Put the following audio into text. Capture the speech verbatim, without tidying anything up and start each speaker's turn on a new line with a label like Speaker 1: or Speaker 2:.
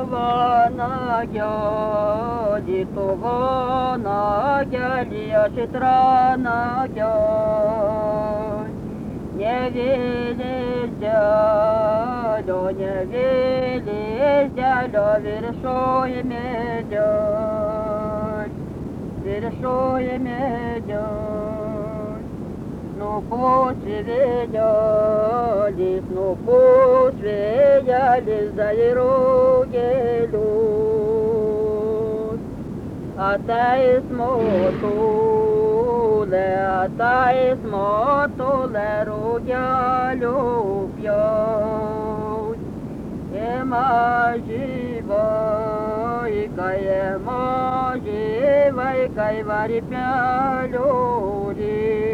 Speaker 1: вона гяді, то вона гяді, а шитрана гяді. Не вилезя, до не вилезя, до виршує медядь, виршує медядь. Ну пусть видялись, ну пусть видялись за дороги люд. А та и смотуле, а та и смотуле руя любят. Ема живой, кай ема живой, кай вари пя люди.